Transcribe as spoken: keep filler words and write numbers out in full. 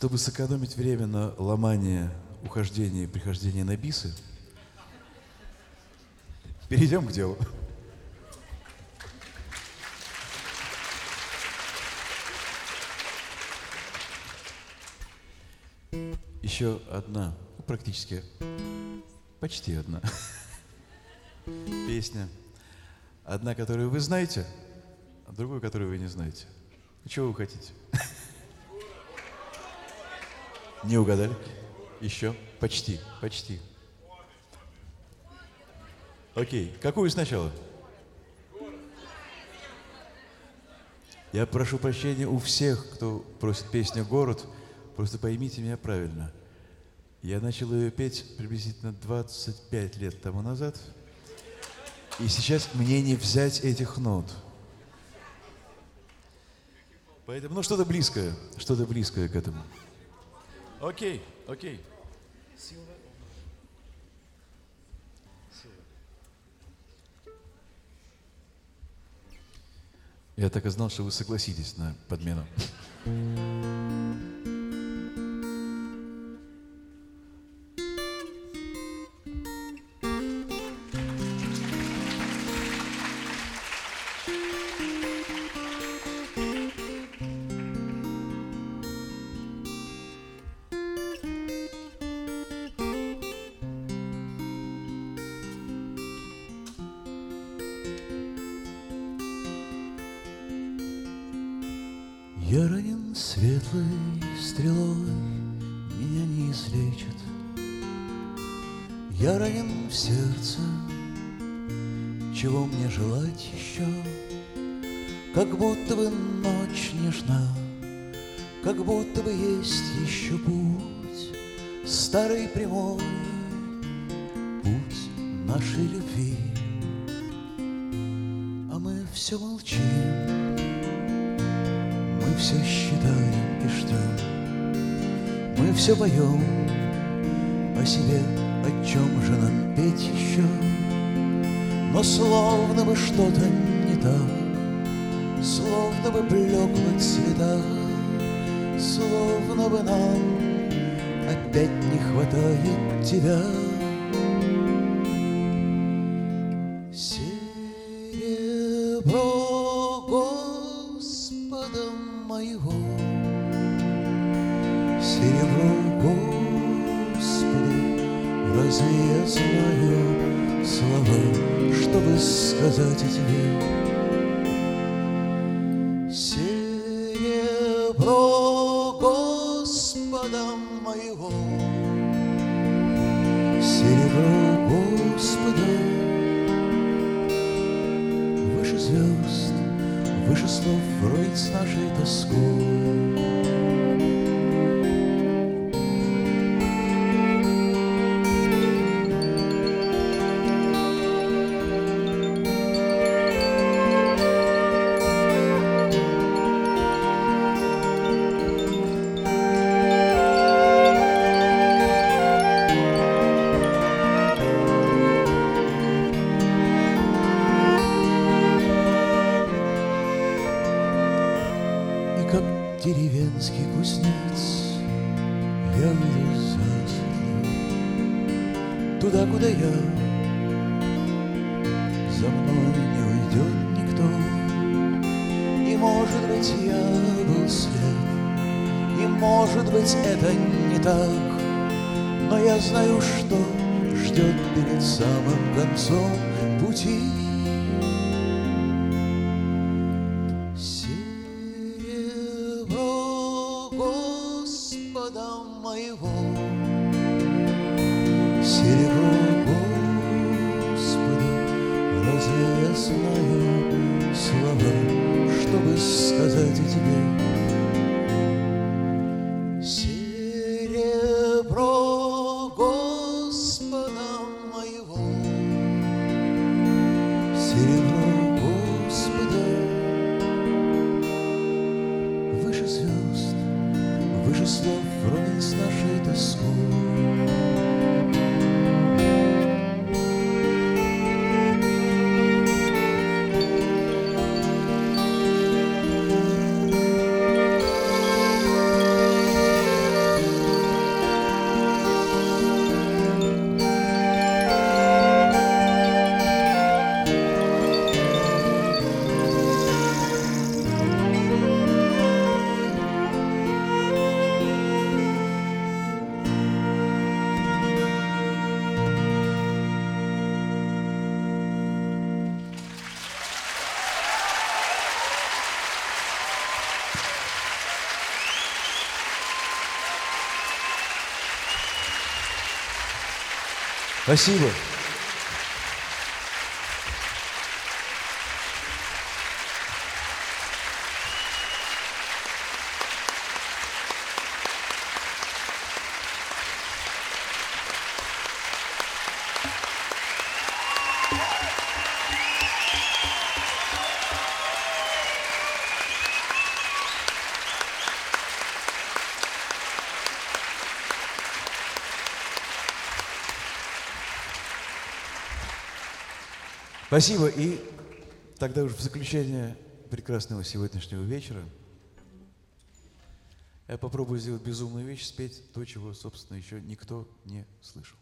Чтобы сэкономить время на ломание, ухождение и прихождение на бисы, перейдем к делу. Еще одна, ну, практически, почти одна песня. Одна, которую вы знаете, а другую, которую вы не знаете. Чего вы хотите? Не угадали? Еще? Почти, почти. Окей, какую сначала? Я прошу прощения у всех, кто просит песню «Город». Просто поймите меня правильно. Я начал ее петь приблизительно двадцать пять лет тому назад. И сейчас мне не взять этих нот. Поэтому, ну, что-то близкое, что-то близкое к этому. Окей, окей. Я так и знал, что вы согласитесь на подмену. Я ранен светлой стрелой, меня не излечат. Я ранен в сердце, чего мне желать еще? Как будто бы ночь нежна, как будто бы есть еще путь, старый прямой путь нашей любви. А мы все молчим, мы все считаем и ждем, мы все поем о себе, о чем же нам петь еще. Но словно бы что-то не так, словно бы блекло цвета, словно бы нам опять не хватает тебя. Серебро Господа моего, серебро Господа, разве я знаю слова, чтобы сказать о тебе? Серебро Господа моего, серебро Господа, выше звезд, выше слов роется с нашей тоской. Деревенский кузнец, я выйду засветло туда, куда я, за мной не уйдет никто. И может быть я был слеп, и может быть это не так, но я знаю, что ждет перед самым концом пути. Господа моего, серебро Господа, разве я знаю слова, чтобы сказать о тебе? Серебро Господа моего, серебро Господа, выше звезд, выше слов вровень с нашей тоской. Спасибо. Спасибо. И тогда уже в заключение прекрасного сегодняшнего вечера я попробую сделать безумную вещь, спеть то, чего, собственно, еще никто не слышал.